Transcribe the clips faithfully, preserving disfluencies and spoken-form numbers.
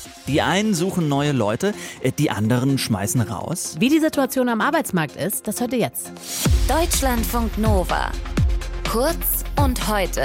Die einen suchen neue Leute, die anderen schmeißen raus. Wie die Situation am Arbeitsmarkt ist, das hört ihr jetzt. Deutschlandfunk Nova. Kurz und heute.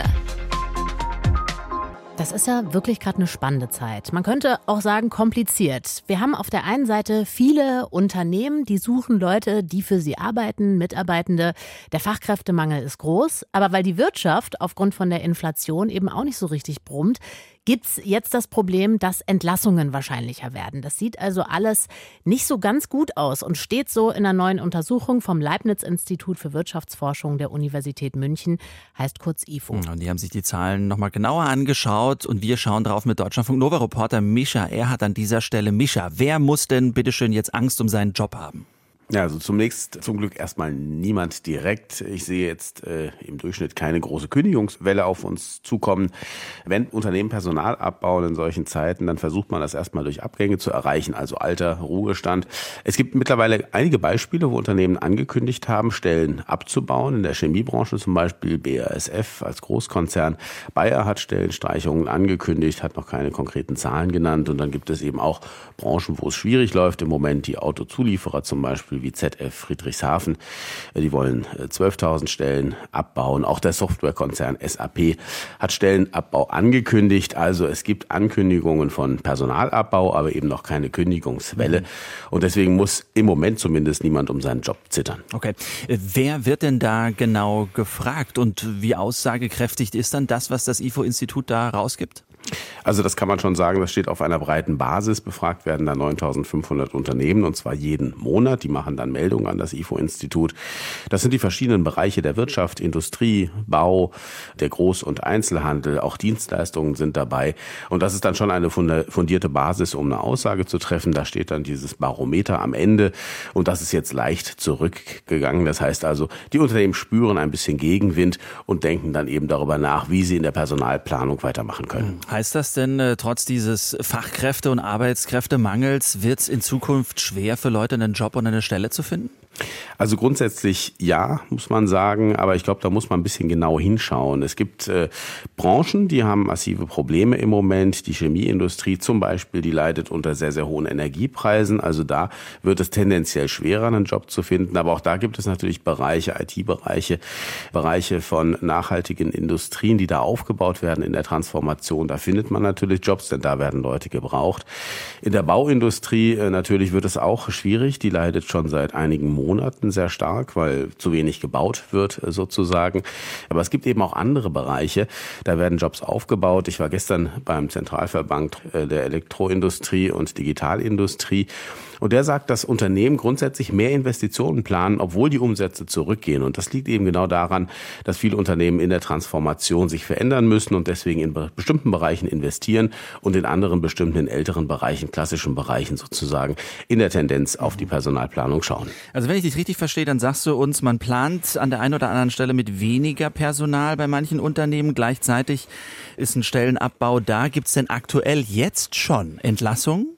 Das ist ja wirklich gerade eine spannende Zeit. Man könnte auch sagen kompliziert. Wir haben auf der einen Seite viele Unternehmen, die suchen Leute, die für sie arbeiten, Mitarbeitende. Der Fachkräftemangel ist groß, aber weil die Wirtschaft aufgrund von der Inflation eben auch nicht so richtig brummt, gibt's jetzt das Problem, dass Entlassungen wahrscheinlicher werden. Das sieht also alles nicht so ganz gut aus und steht so in einer neuen Untersuchung vom Leibniz-Institut für Wirtschaftsforschung der Universität München, heißt kurz I F O. Und die haben sich die Zahlen nochmal genauer angeschaut und wir schauen drauf mit Deutschlandfunk Nova-Reporter Mischa. Er hat an dieser Stelle, Mischa, wer muss denn bitteschön jetzt Angst um seinen Job haben? Ja, also zunächst zum Glück erstmal niemand direkt. Ich sehe jetzt äh, im Durchschnitt keine große Kündigungswelle auf uns zukommen. Wenn Unternehmen Personal abbauen in solchen Zeiten, dann versucht man das erstmal durch Abgänge zu erreichen, also Alter, Ruhestand. Es gibt mittlerweile einige Beispiele, wo Unternehmen angekündigt haben, Stellen abzubauen. In der Chemiebranche zum Beispiel B A S F als Großkonzern. Bayer hat Stellenstreichungen angekündigt, hat noch keine konkreten Zahlen genannt. Und dann gibt es eben auch Branchen, wo es schwierig läuft. Im Moment die Autozulieferer zum Beispiel, wie Z F Friedrichshafen. Die wollen zwölftausend Stellen abbauen. Auch der Softwarekonzern S A P hat Stellenabbau angekündigt. Also es gibt Ankündigungen von Personalabbau, aber eben noch keine Kündigungswelle. Und deswegen muss im Moment zumindest niemand um seinen Job zittern. Okay. Wer wird denn da genau gefragt und wie aussagekräftig ist dann das, was das I F O-Institut da rausgibt? Also das kann man schon sagen, das steht auf einer breiten Basis. Befragt werden da neuntausendfünfhundert Unternehmen und zwar jeden Monat. Die machen dann Meldungen an das I F O-Institut. Das sind die verschiedenen Bereiche der Wirtschaft, Industrie, Bau, der Groß- und Einzelhandel, auch Dienstleistungen sind dabei. Und das ist dann schon eine fundierte Basis, um eine Aussage zu treffen. Da steht dann dieses Barometer am Ende und das ist jetzt leicht zurückgegangen. Das heißt also, die Unternehmen spüren ein bisschen Gegenwind und denken dann eben darüber nach, wie sie in der Personalplanung weitermachen können. Heißt das denn, äh, trotz dieses Fachkräfte- und Arbeitskräftemangels wird es in Zukunft schwer für Leute, einen Job und eine Stelle zu finden? Also grundsätzlich ja, muss man sagen, aber ich glaube, da muss man ein bisschen genau hinschauen. Es gibt äh, Branchen, die haben massive Probleme im Moment. Die Chemieindustrie zum Beispiel, die leidet unter sehr, sehr hohen Energiepreisen. Also da wird es tendenziell schwerer, einen Job zu finden. Aber auch da gibt es natürlich Bereiche, I T-Bereiche, Bereiche von nachhaltigen Industrien, die da aufgebaut werden in der Transformation. Da findet man natürlich Jobs, denn da werden Leute gebraucht. In der Bauindustrie äh, natürlich wird es auch schwierig. Die leidet schon seit einigen Monaten. Monaten sehr stark, weil zu wenig gebaut wird sozusagen. Aber es gibt eben auch andere Bereiche, da werden Jobs aufgebaut. Ich war gestern beim Zentralverband der Elektroindustrie und Digitalindustrie und der sagt, dass Unternehmen grundsätzlich mehr Investitionen planen, obwohl die Umsätze zurückgehen. Und das liegt eben genau daran, dass viele Unternehmen in der Transformation sich verändern müssen und deswegen in bestimmten Bereichen investieren und in anderen bestimmten, in älteren Bereichen, klassischen Bereichen sozusagen, in der Tendenz auf die Personalplanung schauen. Also wenn ich dich richtig verstehe, dann sagst du uns, man plant an der einen oder anderen Stelle mit weniger Personal bei manchen Unternehmen. Gleichzeitig ist ein Stellenabbau da. Gibt es denn aktuell jetzt schon Entlassungen?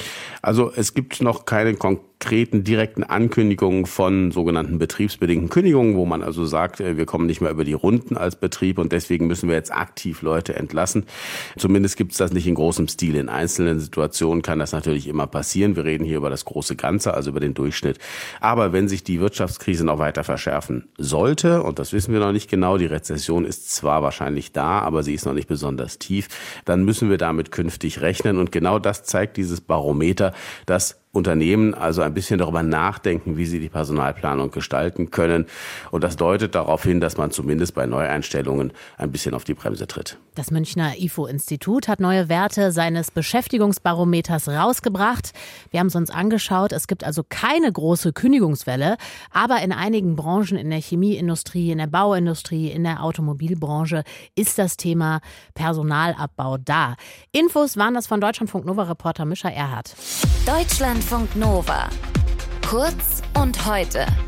Also es gibt noch keine konkreten direkten Ankündigungen von sogenannten betriebsbedingten Kündigungen, wo man also sagt, wir kommen nicht mehr über die Runden als Betrieb und deswegen müssen wir jetzt aktiv Leute entlassen. Zumindest gibt es das nicht in großem Stil. In einzelnen Situationen kann das natürlich immer passieren. Wir reden hier über das große Ganze, also über den Durchschnitt. Aber wenn sich die Wirtschaftskrise noch weiter verschärfen sollte, und das wissen wir noch nicht genau, die Rezession ist zwar wahrscheinlich da, aber sie ist noch nicht besonders tief, dann müssen wir damit künftig rechnen. Und genau das zeigt dieses Barometer, dass Unternehmen also ein bisschen darüber nachdenken, wie sie die Personalplanung gestalten können. Und das deutet darauf hin, dass man zumindest bei Neueinstellungen ein bisschen auf die Bremse tritt. Das Münchner I F O-Institut hat neue Werte seines Beschäftigungsbarometers rausgebracht. Wir haben es uns angeschaut. Es gibt also keine große Kündigungswelle. Aber in einigen Branchen, in der Chemieindustrie, in der Bauindustrie, in der Automobilbranche ist das Thema Personalabbau da. Infos waren das von Deutschlandfunk Nova-Reporter Mischa Erhardt. Deutschlandfunk Nova. Kurz und heute.